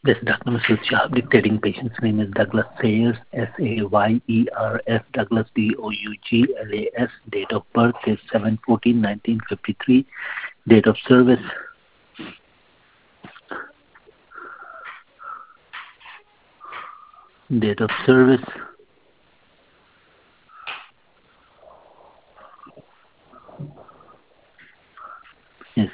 This Dr. Mr. Shah dictating patient's name is Douglas Sayers, Sayers, Douglas Douglas. Date of birth is 7/14/1953. Date of service date of service is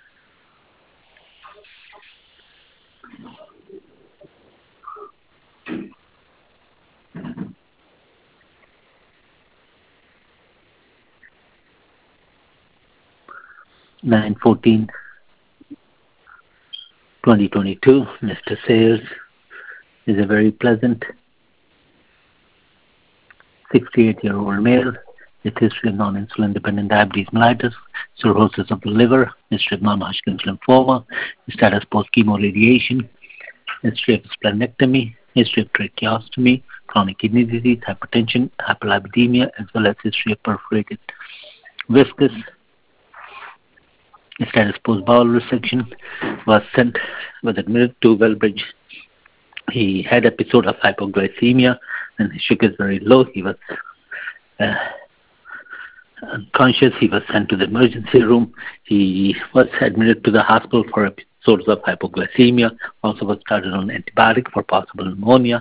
9/14/2022. Mr. Sayers is a very pleasant 68-year-old male with history of non-insulin dependent diabetes mellitus, cirrhosis of the liver, history of non-Hodgkin's lymphoma, status post-chemo radiation, history of splenectomy, history of tracheostomy, chronic kidney disease, hypertension, hyperlipidemia, as well as history of perforated viscous, status post-bowel resection, was admitted to Wellbridge. He had episode of hypoglycemia and his sugar is very low. He was unconscious. He was sent to the emergency room. He was admitted to the hospital for episodes of hypoglycemia. Also was started on antibiotic for possible pneumonia.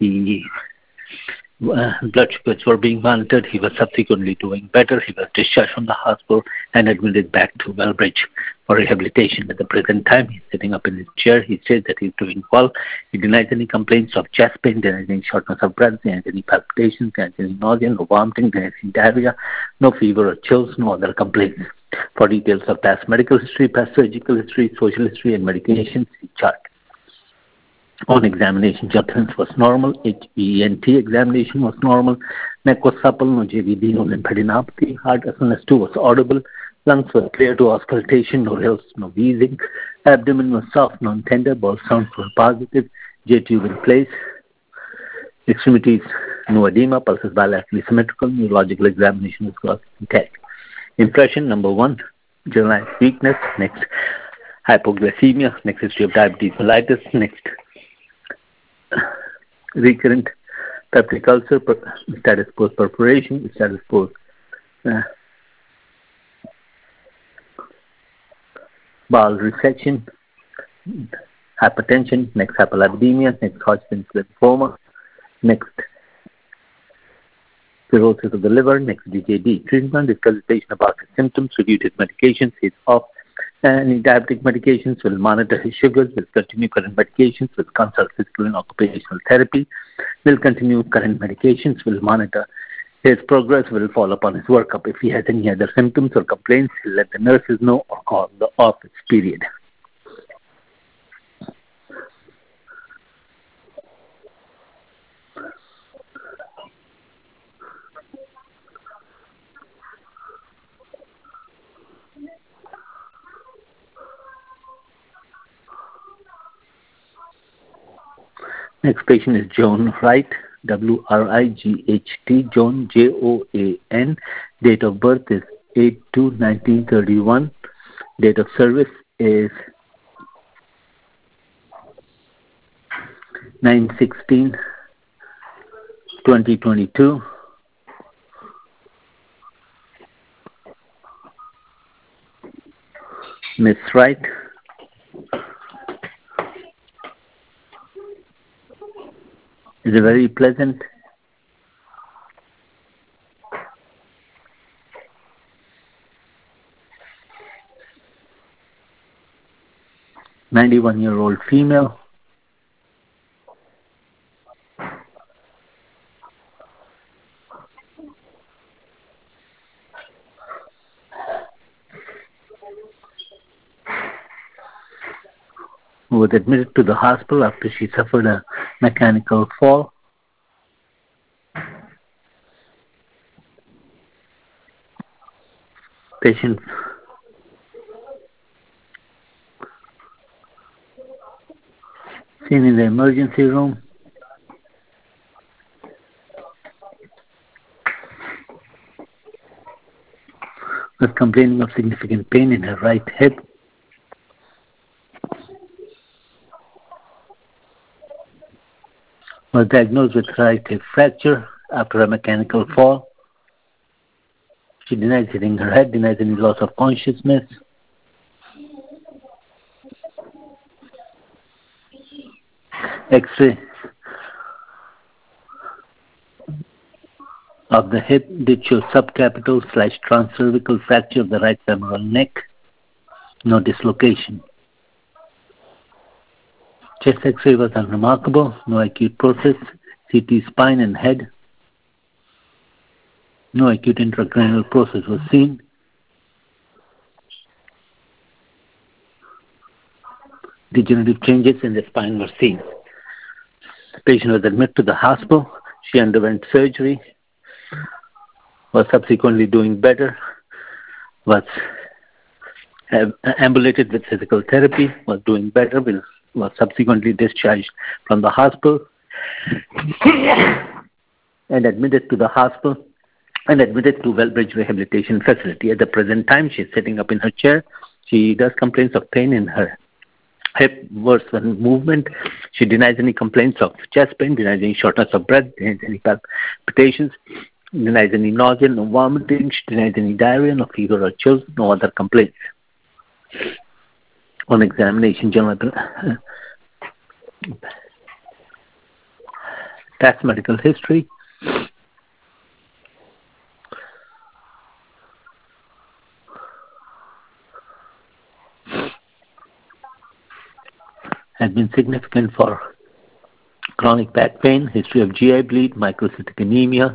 Blood sugars were being monitored. He was subsequently doing better. He was discharged from the hospital and admitted back to Wellbridge for rehabilitation. At the present time, he's sitting up in his chair. He says that he's doing well. He denies any complaints of chest pain, denies any shortness of breath, denies any palpitations, denies any nausea, no vomiting, denies any diarrhea, no fever or chills, no other complaints. For details of past medical history, past surgical history, social history, and medications, see chart. On examination, Judgment was normal. HENT examination was normal. Neck was supple, no JVD, no lymphadenopathy. Heart SNS2 was audible. Lungs were clear to auscultation, no hills, no wheezing. Abdomen was soft, non-tender. Bowel sounds were positive. J-tube in place. Extremities, no edema. Pulses bilaterally symmetrical. Neurological examination was gross intact. Impression number 1, generalized weakness. Next, hypoglycemia. Next, history of diabetes mellitus. Next, recurrent peptic ulcer, status post perforation, status post bowel resection, hypertension, next hyperlipidemia, next Hodgkin's lymphoma, next cirrhosis of the liver, next DJD. Treatment is consultation about his symptoms, reviewed his medications, he's off any diabetic medications, will monitor his sugars, will continue current medications, will consult physical and occupational therapy, will continue current medications, will monitor his progress, will follow up on his workup. If he has any other symptoms or complaints, he'll let the nurses know or call the office, period. Next patient is Joan Wright, WRIGHT, Joan, JOAN. Date of birth is 8/2/1931. Date of service is 9/16/2022. Miss Wright is a very pleasant 91-year-old female. Who was admitted to the hospital after she suffered a mechanical fall. Patient seen in the emergency room. Was complaining of significant pain in her right hip. Was diagnosed with right hip fracture after a mechanical fall. She denies hitting her head, denies any loss of consciousness. X-ray of the hip did show subcapital/transcervical fracture of the right femoral neck. No dislocation. Chest X-ray was unremarkable. No acute process. CT spine and head. No acute intracranial process was seen. Degenerative changes in the spine were seen. The patient was admitted to the hospital. She underwent surgery, was subsequently doing better, was ambulated with physical therapy, was doing better, was subsequently discharged from the hospital and admitted to the hospital and admitted to Wellbridge Rehabilitation Facility. At the present time, she is sitting up in her chair. She does complaints of pain in her hip, worse than movement. She denies any complaints of chest pain, denies any shortness of breath, denies any palpitations, denies any nausea, no vomiting. She denies any diarrhea, no fever or chills, no other complaints. On examination, general past medical history. Had been significant for chronic back pain, history of GI bleed, microcytic anemia.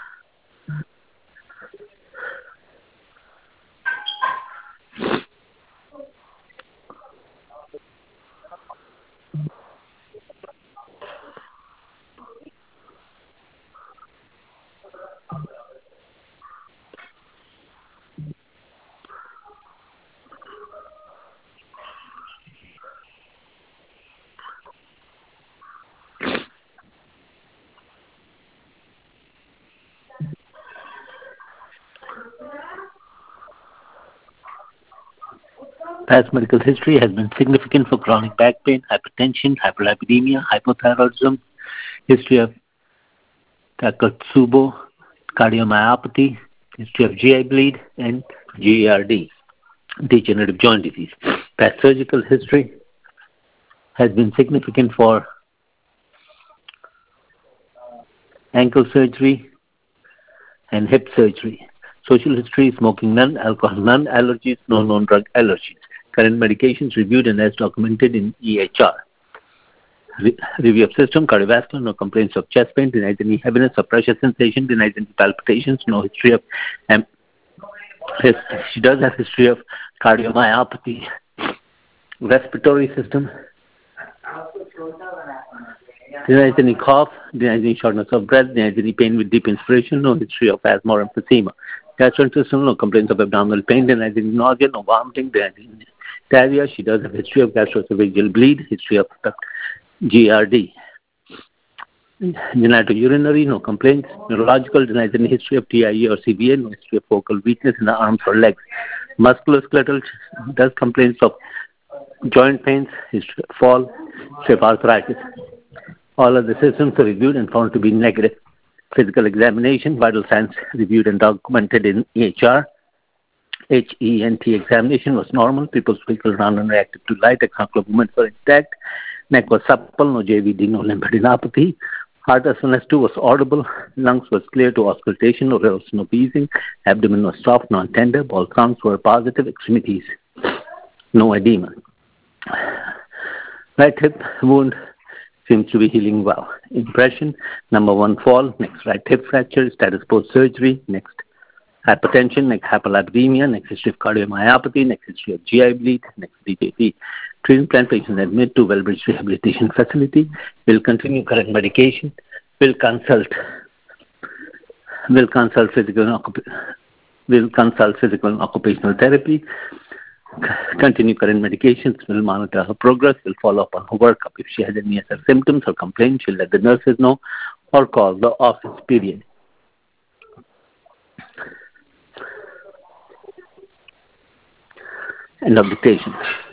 Past medical history has been significant for chronic back pain, hypertension, hyperlipidemia, hypothyroidism, history of Takotsubo, cardiomyopathy, history of GI bleed, and GERD, degenerative joint disease. Past surgical history has been significant for ankle surgery and hip surgery. Social history, smoking none, alcohol none, allergies, no known drug allergies. Current medications reviewed and as documented in EHR. Review of system, cardiovascular, no complaints of chest pain, denies any heaviness or pressure sensation, denies any palpitations, no history of, she does have history of cardiomyopathy. Respiratory system, denies any cough, denies any shortness of breath, denies any pain with deep inspiration, no history of asthma or emphysema. Gastrointestinal system, no complaints of abdominal pain, denies any nausea, no vomiting, denies any diarrhea. She does have history of gastroesophageal bleed, history of GERD. Genitourinary, no complaints. Neurological, denies any history of TIE or CVA, no history of focal weakness in the arms or legs. Musculoskeletal, does complaints of joint pains, history of fall, history of arthritis. All of the systems are reviewed and found to be negative. Physical examination, vital signs reviewed and documented in EHR. HENT examination was normal. People's fecal round and reactive to light. Exocular movements were intact. Neck was supple. No JVD, no lymphadenopathy. Heart SNS2 was audible. Lungs was clear to auscultation. No there was no wheezing. Abdomen was soft, non-tender. All counts were positive. Extremities, no edema. Right hip wound seems to be healing well. Impression, number 1, fall. Next, right hip fracture. Status post-surgery. Next, hypertension. Next, hyperlipidemia. Next, history of cardiomyopathy. Next, history of GI bleed. Next, DJP. Treatment plan, patient admitted to Wellbridge Rehabilitation Facility. Will continue current medication. Will consult physical and occupational therapy. Continue current medications, will monitor her progress, will follow up on her workup. If she has any other symptoms or complaints, she'll let the nurses know or call the office, period. End of dictation.